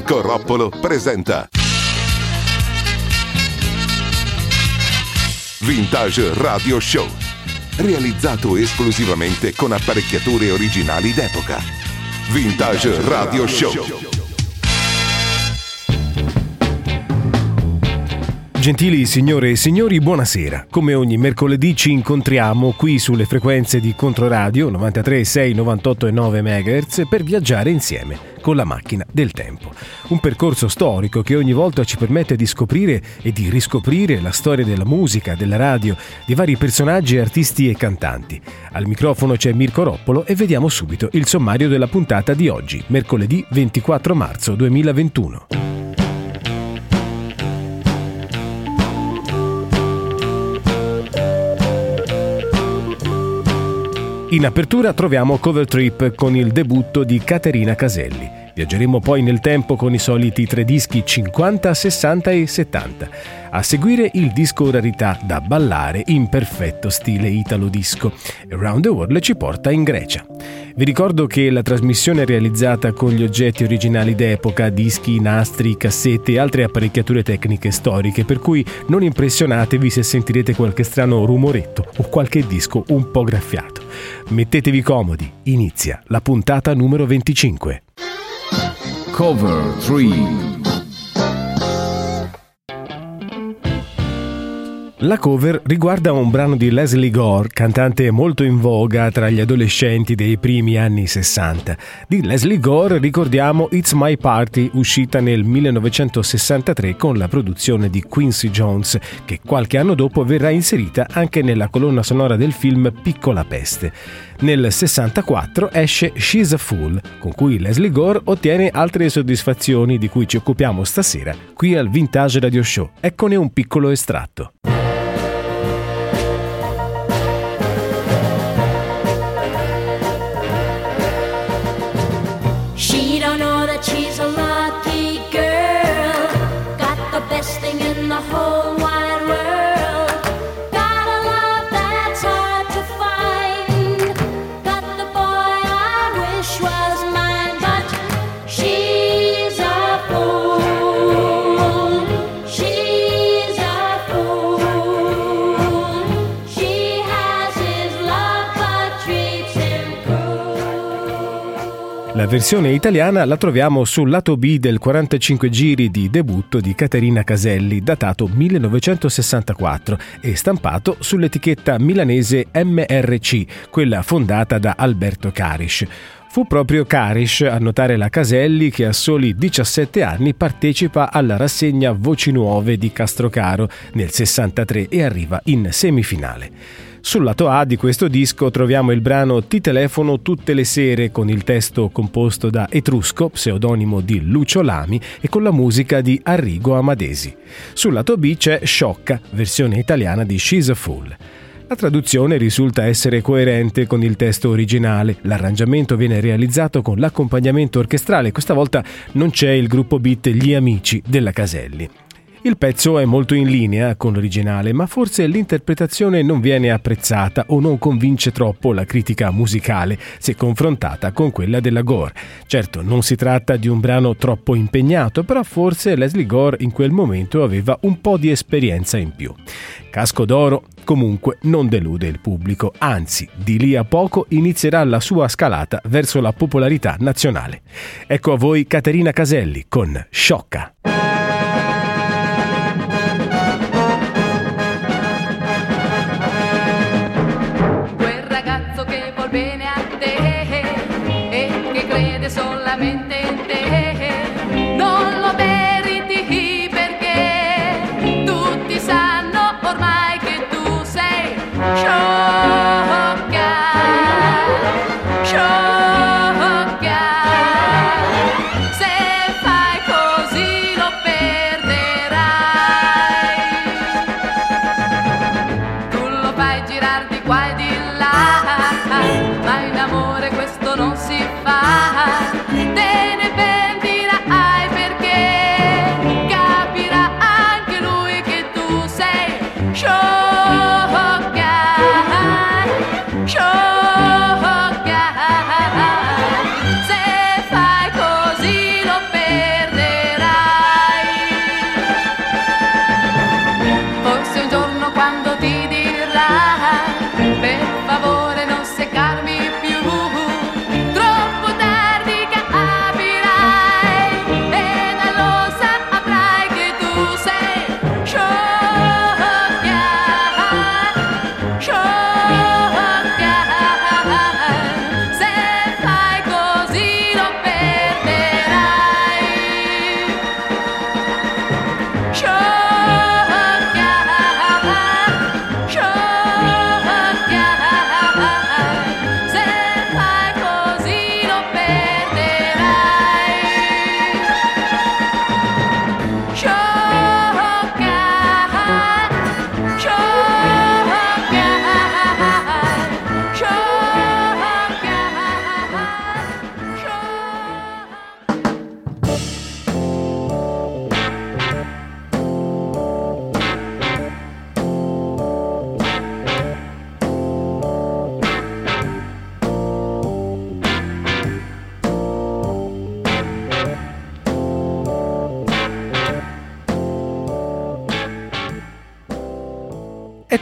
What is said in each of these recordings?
Mirko Roppolo presenta Vintage Radio Show, realizzato esclusivamente con apparecchiature originali d'epoca. Vintage Radio Show. Gentili signore e signori, buonasera. Come ogni mercoledì ci incontriamo qui sulle frequenze di Controradio 93,6, 98,9 MHz per viaggiare insieme con la macchina del tempo. Un percorso storico che ogni volta ci permette di scoprire e di riscoprire la storia della musica, della radio, di vari personaggi, artisti e cantanti. Al microfono c'è Mirko Roppolo e vediamo subito il sommario della puntata di oggi, mercoledì 24 marzo 2021. In apertura troviamo Cover Trip con il debutto di Caterina Caselli. Viaggeremo poi nel tempo con i soliti 3 dischi 50, 60 e 70. A seguire il disco rarità da ballare in perfetto stile italo disco. Around the World ci porta in Grecia. Vi ricordo che la trasmissione è realizzata con gli oggetti originali d'epoca, dischi, nastri, cassette e altre apparecchiature tecniche storiche, per cui non impressionatevi se sentirete qualche strano rumoretto o qualche disco un po' graffiato. Mettetevi comodi, inizia la puntata numero 25. Cover 3. La cover riguarda un brano di Lesley Gore, cantante molto in voga tra gli adolescenti dei primi anni 60. Di Lesley Gore ricordiamo It's My Party, uscita nel 1963 con la produzione di Quincy Jones, che qualche anno dopo verrà inserita anche nella colonna sonora del film Piccola Peste. Nel 64 esce She's a Fool, con cui Lesley Gore ottiene altre soddisfazioni di cui ci occupiamo stasera qui al Vintage Radio Show. Eccone un piccolo estratto. She don't know that she's a lucky girl, got the best thing in the whole wide world, got a love that's hard to find, got the boy I wish was mine, but she's a fool, she's a fool, she has his love but treats him cruel. La versione italiana la troviamo sul lato B del 45 giri di debutto di Caterina Caselli, datato 1964 e stampato sull'etichetta milanese MRC, quella fondata da Alberto Carisch. Fu proprio Carisch a notare la Caselli, che a soli 17 anni partecipa alla rassegna Voci Nuove di Castrocaro nel 63 e arriva in semifinale. Sul lato A di questo disco troviamo il brano Ti telefono tutte le sere, con il testo composto da Etrusco, pseudonimo di Lucio Lami, e con la musica di Arrigo Amadesi. Sul lato B c'è Sciocca, versione italiana di She's a Fool. La traduzione risulta essere coerente con il testo originale. L'arrangiamento viene realizzato con l'accompagnamento orchestrale. Questa volta non c'è il gruppo beat Gli Amici della Caselli. Il pezzo è molto in linea con l'originale, ma forse l'interpretazione non viene apprezzata o non convince troppo la critica musicale se confrontata con quella della Gore. Certo, non si tratta di un brano troppo impegnato, però forse Lesley Gore in quel momento aveva un po' di esperienza in più. Casco d'oro comunque non delude il pubblico, anzi, di lì a poco inizierà la sua scalata verso la popolarità nazionale. Ecco a voi Caterina Caselli con Sciocca. Solamente in te non lo meriti, perché tutti sanno ormai che tu sei sciocca, sciocca. Se fai così lo perderai, tu lo fai girar di qua e di là, ma in amore questo non si fa. Te ne pentirai, perché capirà anche lui che tu sei sciocca, sciocca. Se fai così lo perderai.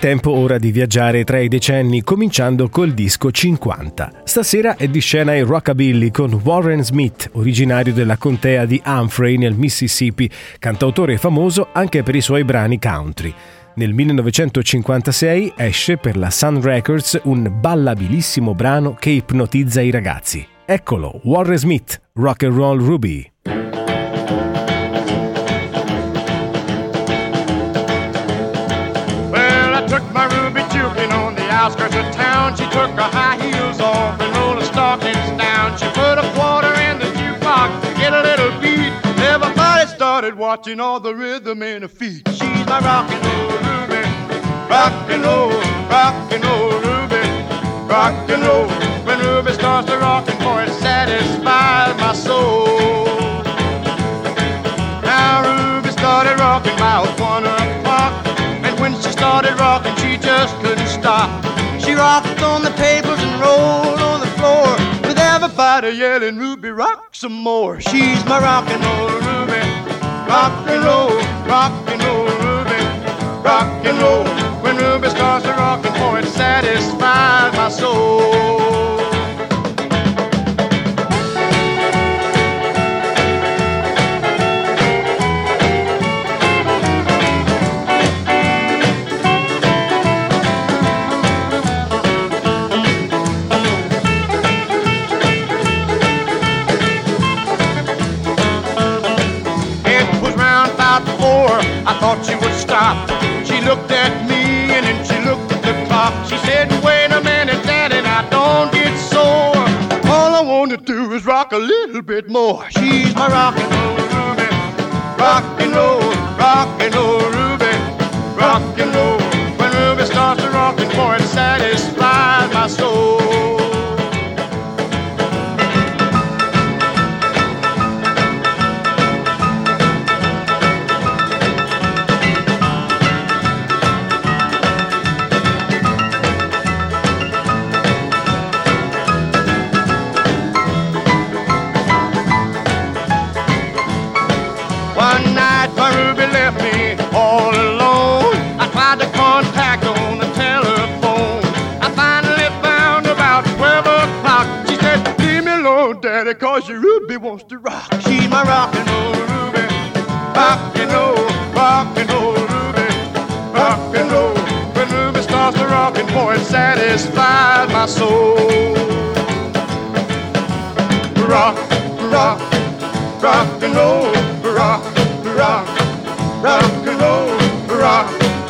tempo ora di viaggiare tra i decenni, cominciando col disco 50. Stasera è di scena il rockabilly con Warren Smith, originario della contea di Humphrey nel Mississippi, cantautore famoso anche per i suoi brani country. Nel 1956 esce per la Sun Records un ballabilissimo brano che ipnotizza i ragazzi. Eccolo, Warren Smith, Rock and Roll Ruby. Outskirts of town, she took her high heels off and rolled her stockings down. She put a quarter in the jukebox to get a little beat. Everybody started watching all the rhythm in her feet. She's my rock and roll Ruby, rock and roll Ruby, rock and roll. When Ruby starts to rockin', boy, it satisfies my soul. Now Ruby started rocking about 1 o'clock, and when she started rocking, she just couldn't stop. She rocked on the tables and rolled on the floor, with everybody yelling, Ruby, rock some more. She's my rock and roll Ruby, rock and roll Ruby, rock and roll. When Ruby starts to rockin', boy, it satisfies my soul. I thought she would stop. She looked at me and then she looked at the clock. She said, wait a minute, Daddy, now don't get sore. All I want to do is rock a little bit more. She's my rock and roll Ruby, rock and roll Ruby, rock and roll. When Ruby starts to rockin', boy, it satisfies my soul. Cause your Ruby wants to rock. She's my rock and roll Ruby, rock and roll Ruby, rock and roll. When Ruby starts to rockin', boy, it satisfies my soul. Rock and roll, rock and roll, rock and roll, rock and roll, rock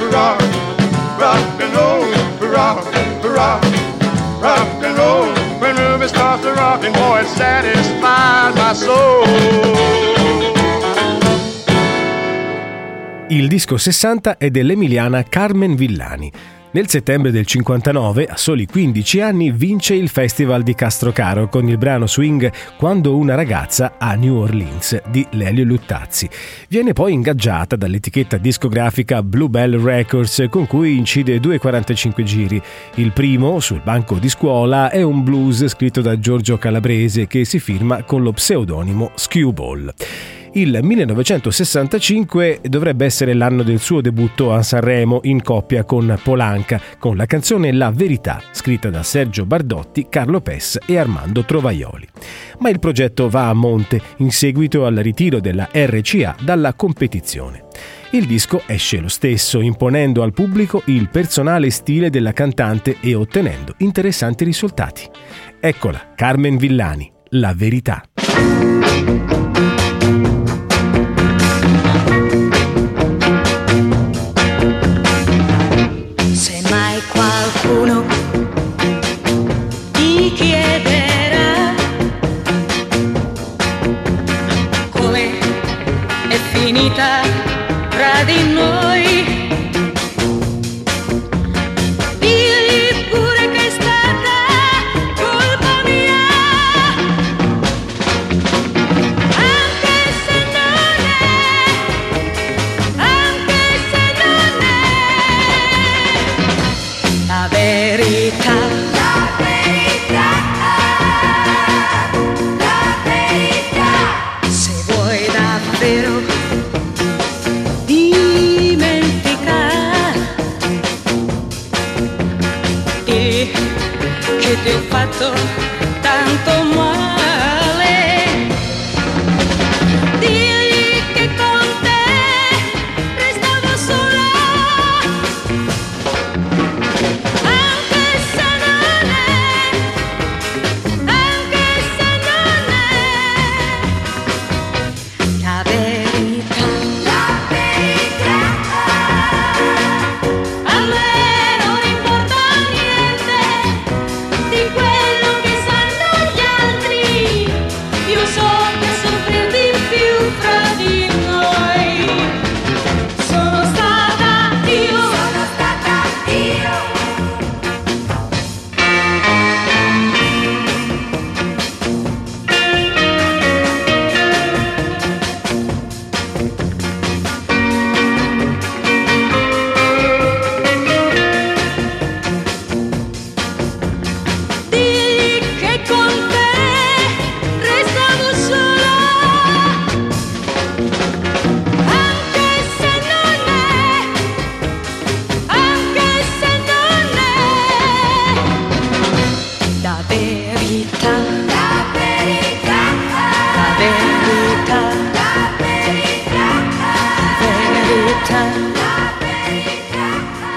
and roll. When Ruby starts to rockin', boy, it satisfies my soul. Il disco 60 è dell'emiliana Carmen Villani. Nel settembre del 59, a soli 15 anni, vince il Festival di Castrocaro con il brano swing Quando una ragazza a New Orleans di Lelio Luttazzi. Viene poi ingaggiata dall'etichetta discografica Bluebell Records, con cui incide 2 45 giri. Il primo, sul banco di scuola, è un blues scritto da Giorgio Calabrese che si firma con lo pseudonimo Skewball. Il 1965 dovrebbe essere l'anno del suo debutto a Sanremo in coppia con Polanca, con la canzone La Verità, scritta da Sergio Bardotti, Carlo Pes e Armando Trovaioli. Ma il progetto va a monte in seguito al ritiro della RCA dalla competizione. Il disco esce lo stesso, imponendo al pubblico il personale stile della cantante e ottenendo interessanti risultati. Eccola, Carmen Villani, La Verità. Qualcuno ti chiederà come è finita tra di noi. Digli pure che è stata colpa mia, anche se non è la verità. La verità, la verità. Se vuoi davvero di me fatto tanto male. Digli che con te restavo sola, anche se non è la verità. La verità. A me non importa niente di quello che sanno gli altri. Io so che soffrir di più fra di noi sono stata io. Sono stata io. Digli che con te restavo sola, anche se non è la verità. La verità. La verità. La verità. La verità.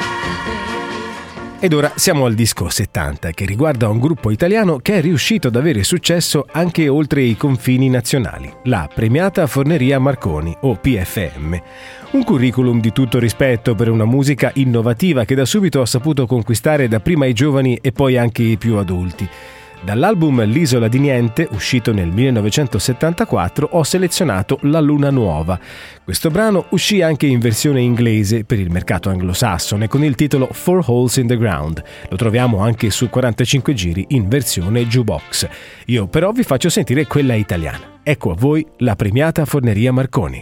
Ed ora siamo al disco 70, che riguarda un gruppo italiano che è riuscito ad avere successo anche oltre i confini nazionali, la Premiata Forneria Marconi, o PFM. Un curriculum di tutto rispetto per una musica innovativa che da subito ha saputo conquistare dapprima i giovani e poi anche i più adulti. Dall'album L'isola di niente, uscito nel 1974, ho selezionato La luna nuova. Questo brano uscì anche in versione inglese per il mercato anglosassone con il titolo Four Holes in the Ground. Lo troviamo anche su 45 giri in versione jukebox. Io però vi faccio sentire quella italiana. Ecco a voi la Premiata Forneria Marconi.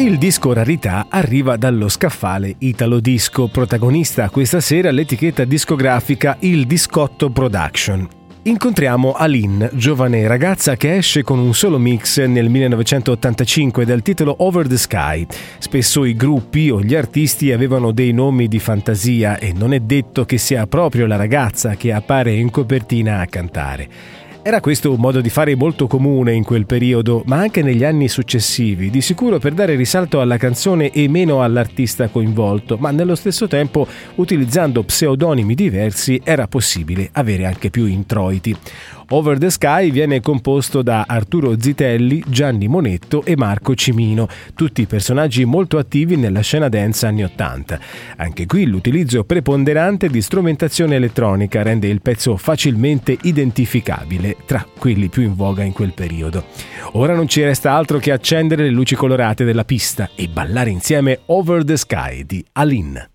Il disco rarità arriva dallo scaffale Italo Disco, protagonista questa sera l'etichetta discografica Il Discotto Production. Incontriamo Aline, giovane ragazza che esce con un solo mix nel 1985 dal titolo Over the Sky. Spesso i gruppi o gli artisti avevano dei nomi di fantasia e non è detto che sia proprio la ragazza che appare in copertina a cantare. Era questo un modo di fare molto comune in quel periodo, ma anche negli anni successivi, di sicuro per dare risalto alla canzone e meno all'artista coinvolto, ma nello stesso tempo, utilizzando pseudonimi diversi, era possibile avere anche più introiti. Over the Sky viene composto da Arturo Zitelli, Gianni Monetto e Marco Cimino, tutti personaggi molto attivi nella scena dance anni '80. Anche qui l'utilizzo preponderante di strumentazione elettronica rende il pezzo facilmente identificabile tra quelli più in voga in quel periodo. Ora non ci resta altro che accendere le luci colorate della pista e ballare insieme Over the Sky di Aline.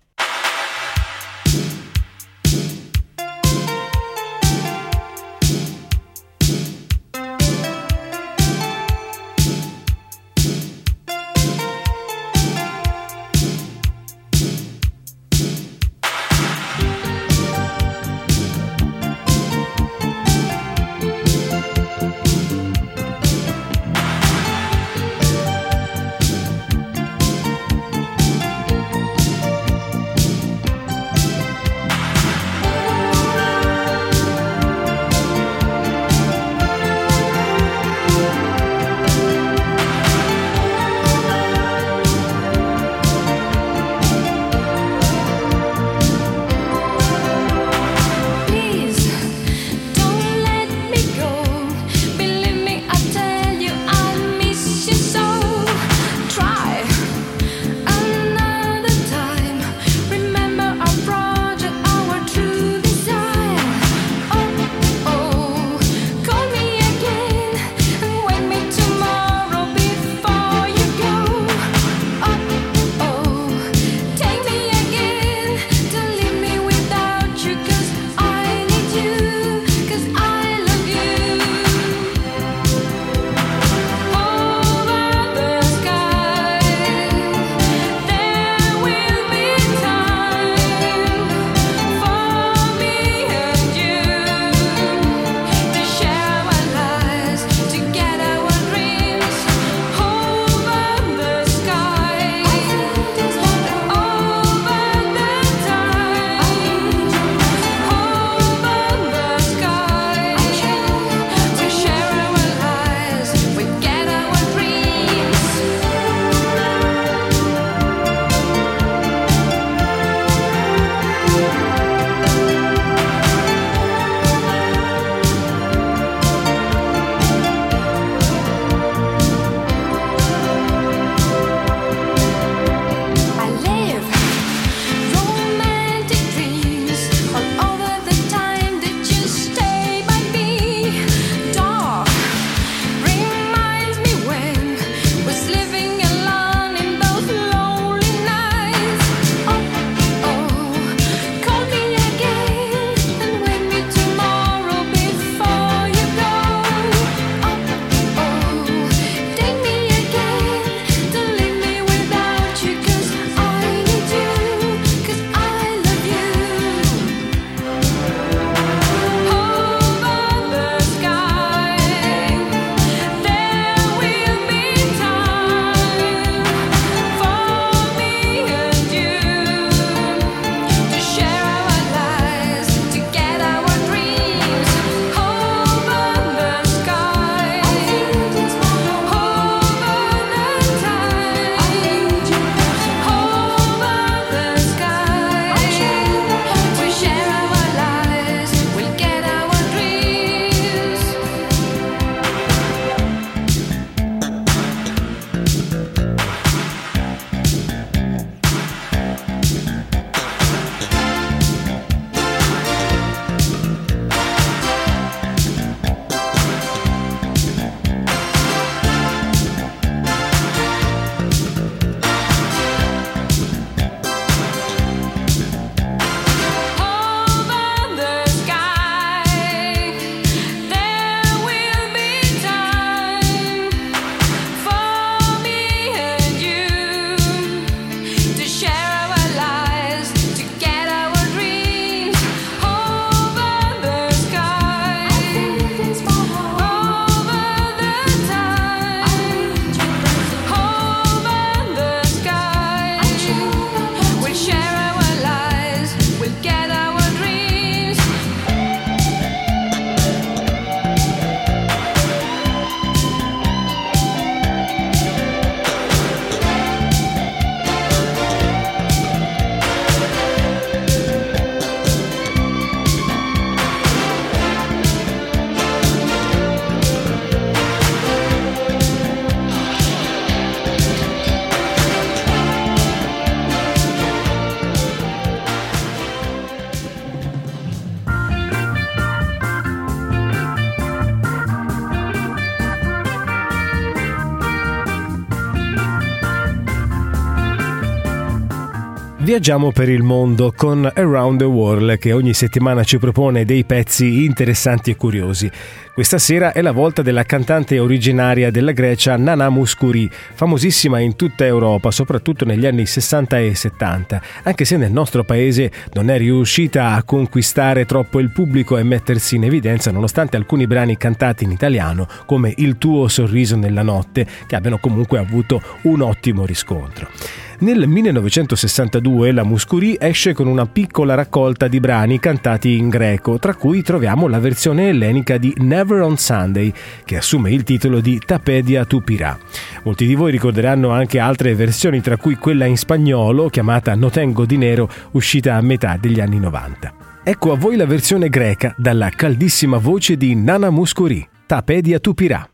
Viaggiamo per il mondo con Around the World, che ogni settimana ci propone dei pezzi interessanti e curiosi. Questa sera è la volta della cantante originaria della Grecia Nana Mouskouri, famosissima in tutta Europa, soprattutto negli anni 60 e 70, anche se nel nostro paese non è riuscita a conquistare troppo il pubblico e mettersi in evidenza, nonostante alcuni brani cantati in italiano, come Il tuo sorriso nella notte, che abbiano comunque avuto un ottimo riscontro. Nel 1962 la Mouskouri esce con una piccola raccolta di brani cantati in greco, tra cui troviamo la versione ellenica di Never on Sunday, che assume il titolo di Tapedia tu Pirá. Molti di voi ricorderanno anche altre versioni, tra cui quella in spagnolo chiamata No tengo dinero, uscita a metà degli anni 90. Ecco a voi la versione greca dalla caldissima voce di Nana Mouskouri, Tapedia tu Pirá.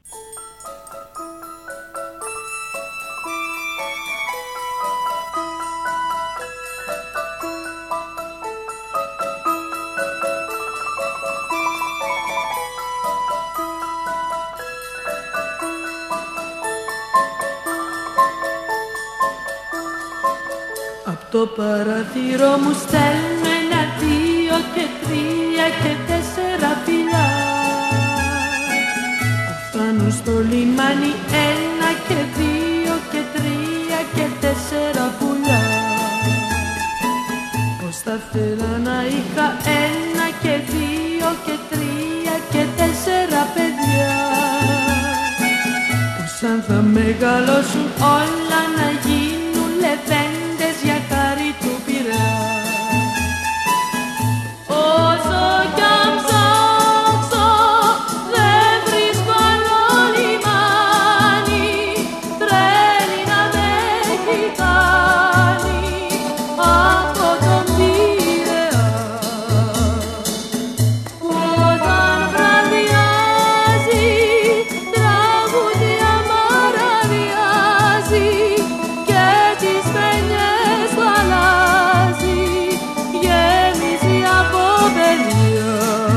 Το παραθύρο μου στέλνω 1, 2 και 3 και 4 φιλιά. Φτάνω στο λιμάνι 1 και 2 και 3 και 4 πουλιά. Πως θα θέλα να είχα 1 και 2 και 3 και 4 παιδιά. Πως αν θα μεγαλώσουν όλα να γίνουν λεβέντες για χάρη του Πειραιά. Όσο κι αν ψάξω δεν βρίσκω άλλο λιμάνι, τρέλη να με έχει κάνει από τον Πειραιά. Όταν βραδιάζει τραγούδια μαραδιάζει και τις παινιές του αλλάζει, γέμιζε από παιδιά.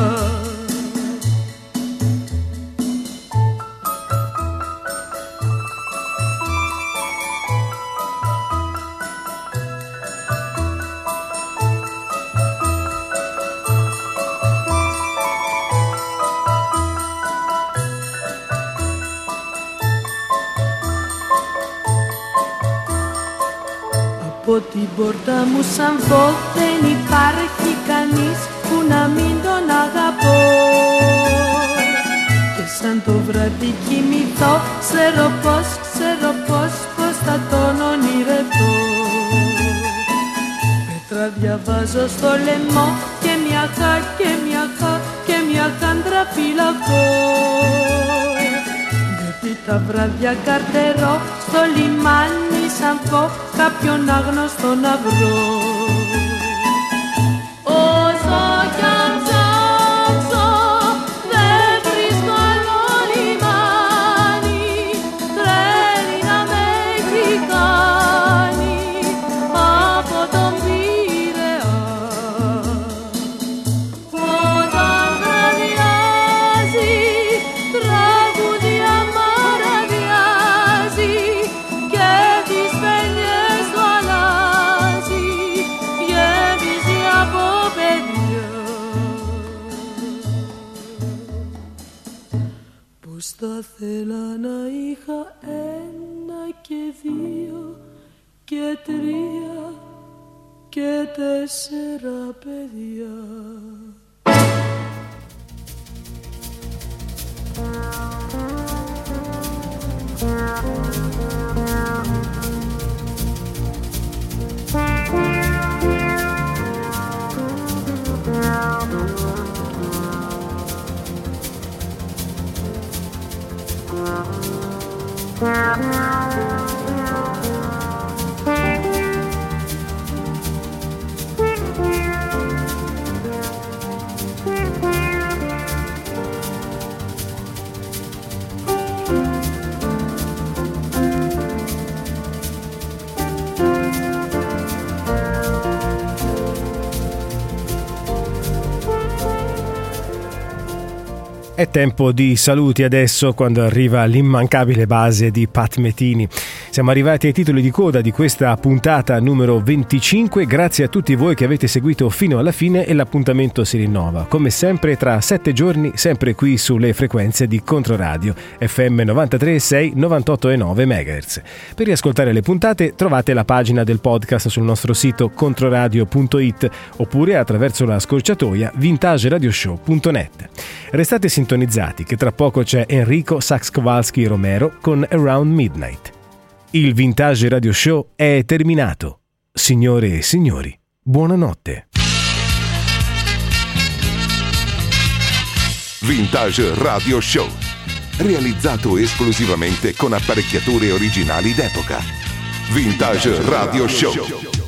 Από την πόρτα μου σαν πω δεν υπάρχει κανείς που να μην τον αγαπώ. Και σαν το βράδυ κοιμηθώ ξέρω πως θα τον ονειρευτώ. Πέτρα διαβάζω στο λαιμό και μια χά και μια χάντρα φυλακώ. Γιατί τα βράδια καρτερώ στο λιμάνι σαν πω κάποιον άγνωστο να βρω. Όσο κι αν ψάξω δεν βρίσκω άλλο λιμάνι, τρέλη να με έχει κάνει από τον Πειραιά. Όταν βραδιάζει τραγούδια μαραδιάζει και τις παινιές του αλλάζει, γέμιζε από παιδιά. Πως θα θέλα να είχα 1 και 2 και 3 και 4 παιδιά. È tempo di saluti adesso, quando arriva l'immancabile base di Pat Metheny. Siamo arrivati ai titoli di coda di questa puntata numero 25. Grazie a tutti voi che avete seguito fino alla fine e l'appuntamento si rinnova, come sempre, tra 7 giorni, sempre qui sulle frequenze di Controradio FM 93,6, 98,9 MHz. Per riascoltare le puntate trovate la pagina del podcast sul nostro sito controradio.it oppure attraverso la scorciatoia vintageradioshow.net. Restate sintonizzati che tra poco c'è Enrico Sax-Kowalski Romero con Around Midnight. Il Vintage Radio Show è terminato. Signore e signori, buonanotte. Vintage Radio Show, realizzato esclusivamente con apparecchiature originali d'epoca. Vintage Radio Show.